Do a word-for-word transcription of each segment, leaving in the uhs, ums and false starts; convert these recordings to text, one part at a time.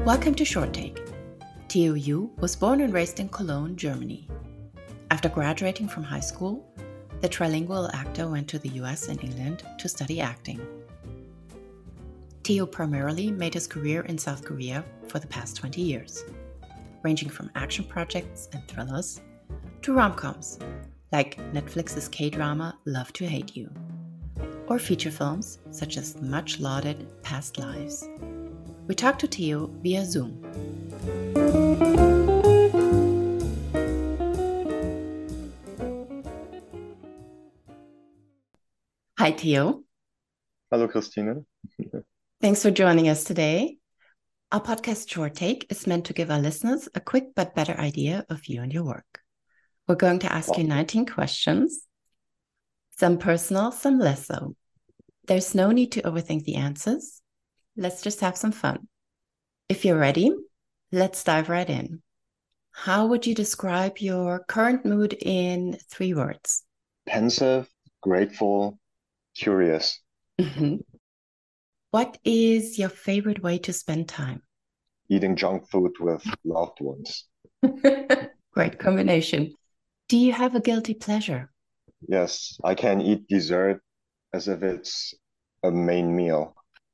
Welcome to Short Take. Theo Yu was born and raised in Cologne, Germany. After graduating from high school, the trilingual actor went to the U S and England to study acting. Theo primarily made his career in South Korea for the past twenty years, ranging from action projects and thrillers to rom-coms, like Netflix's K-drama Love to Hate You, or feature films such as the much-lauded Past Lives. We talked to Theo via Zoom. Hi, Theo. Hello, Christine. Thanks for joining us today. Our podcast Short Take is meant to give our listeners a quick but better idea of you and your work. We're going to ask you nineteen questions, some personal, some less so. There's no need to overthink the answers. Let's just have some fun. If you're ready, let's dive right in. How would you describe your current mood in three words? Pensive, grateful, curious. Mm-hmm. What is your favorite way to spend time? Eating junk food with loved ones. Great combination. Do you have a guilty pleasure? Yes, I can eat dessert as if it's a main meal.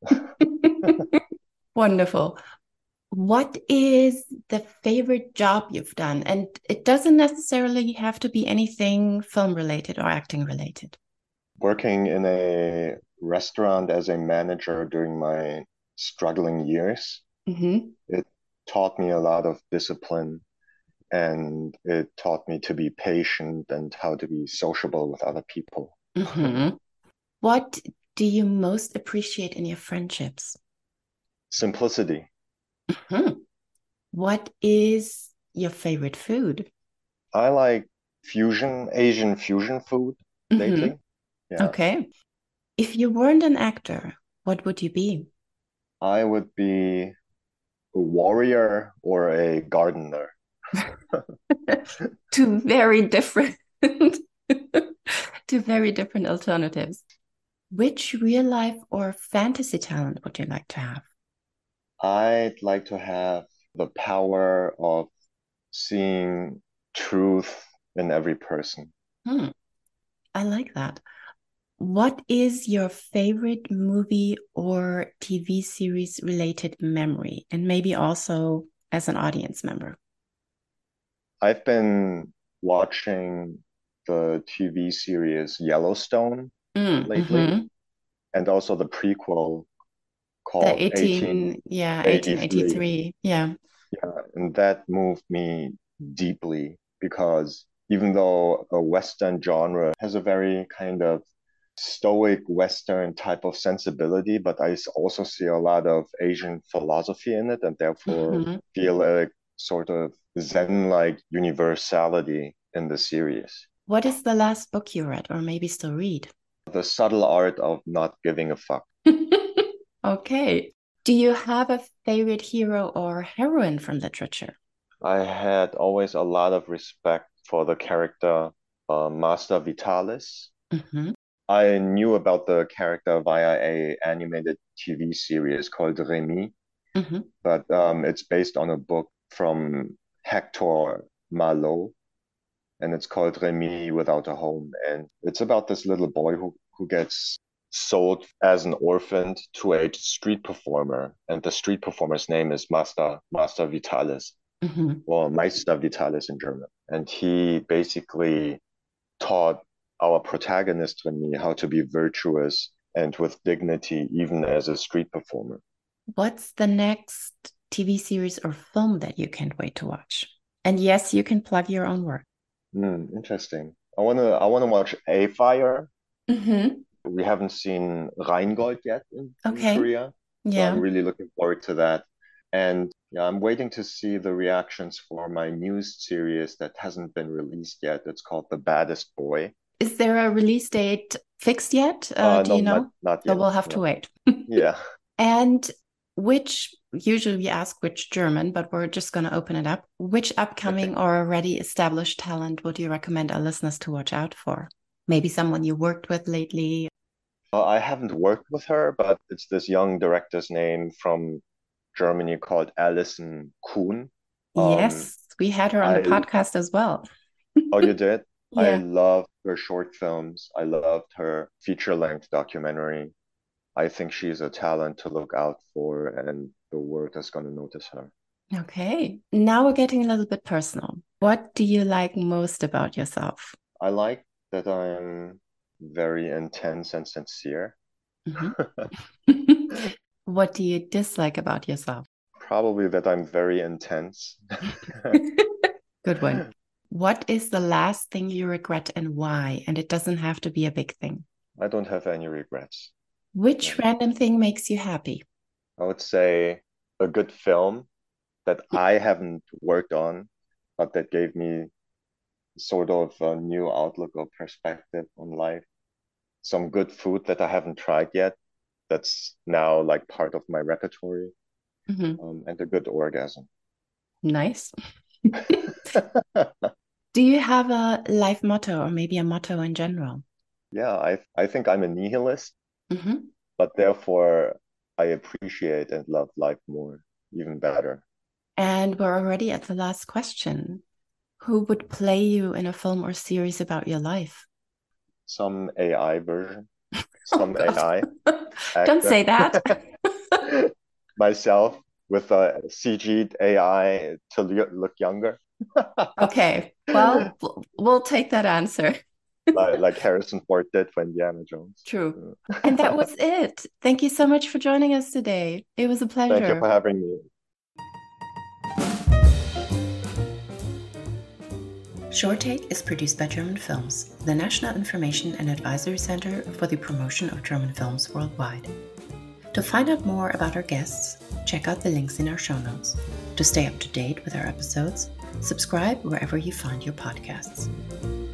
Wonderful. What is the favorite job you've done? And it doesn't necessarily have to be anything film related or acting related. Working in a restaurant as a manager during my struggling years, Mm-hmm. it taught me a lot of discipline, and it taught me to be patient and how to be sociable with other people. Mm-hmm. What do you most appreciate in your friendships? Simplicity. Mm-hmm. What is your favorite food? I like fusion, Asian fusion food lately. Mm-hmm. Yeah. Okay. If you weren't an actor, what would you be? I would be a warrior or a gardener. Two very different, two very different alternatives. Which real life or fantasy talent would you like to have? I'd like to have the power of seeing truth in every person. Hmm, I like that. What is your favorite movie or T V series related memory? And maybe also as an audience member. I've been watching the T V series Yellowstone Mm, lately, mm-hmm. and also the prequel The called eighteen, yeah, eighteen eighty-three. eighteen eighty-three. Yeah. Yeah, and that moved me deeply because even though a Western genre has a very kind of stoic Western type of sensibility, but I also see a lot of Asian philosophy in it, and therefore Mm-hmm. feel a sort of Zen-like universality in the series. What is the last book you read or maybe still read? The subtle art of not giving a fuck. Okay. Do you have a favorite hero or heroine from literature? I had always a lot of respect for the character uh, Master Vitalis. Mm-hmm. I knew about the character via a animated T V series called Remy, Mm-hmm. but um, it's based on a book from Hector Malot, and it's called Remy Without a Home. And it's about this little boy who, who gets sold as an orphan to a street performer, and the street performer's name is Master Master Vitalis, Mm-hmm. or Meister Vitalis in German. And he basically taught our protagonist Remy how to be virtuous and with dignity, even as a street performer. What's the next T V series or film that you can't wait to watch? And yes, you can plug your own work. Mm, interesting. I wanna I wanna watch A Fire. Mm-hmm. We haven't seen Rheingold yet in, in Okay. Korea, so I'm Yeah. really looking forward to that. And yeah, I'm waiting to see the reactions for my news series that hasn't been released yet. It's called The Baddest Boy. Is there a release date fixed yet? Uh, Uh, do no, you not know? not So yet. we'll have to No. wait. Yeah. And which, usually we ask which German, but we're just going to open it up. Which upcoming or already established talent would you recommend our listeners to watch out for? Maybe someone you worked with lately. Uh, I haven't worked with her, but it's this young director's name from Germany called Alison Kuhn. Um, Yes, we had her on the I podcast as well. oh, you did? I Yeah. loved her short films. I loved her feature-length documentary. I think she's a talent to look out for, and the world is going to notice her. Okay. Now we're getting a little bit personal. What do you like most about yourself? I like that I'm very intense and sincere. Mhm. What do you dislike about yourself? Probably that I'm very intense. Good one. What is the last thing you regret and why? And it doesn't have to be a big thing. I don't have any regrets. Which Yeah. random thing makes you happy? I would say a good film that I haven't worked on, but that gave me sort of a new outlook or perspective on life. Some good food that I haven't tried yet, that's now like part of my repertory, Mhm. um, and a good orgasm. Nice. Do you have a life motto or maybe a motto in general? Yeah, I I think I'm a nihilist, Mhm. but therefore I appreciate and love life more, even better. And we're already at the last question. Who would play you in a film or series about your life? Some A I version, Oh some God. A I Don't actor. say that. Myself with a C G'd A I to look younger. Okay. Well, w- we'll take that answer. like like Harrison Ford did for Indiana Jones. True. And that was it. Thank you so much for joining us today. It was a Thank you pleasure. for having me. SureTake is produced by German Films, the National Information and Advisory Center for the Promotion of German Films Worldwide. To find out more about our guests, check out the links in our show notes. To stay up to date with our episodes, subscribe wherever you find your podcasts.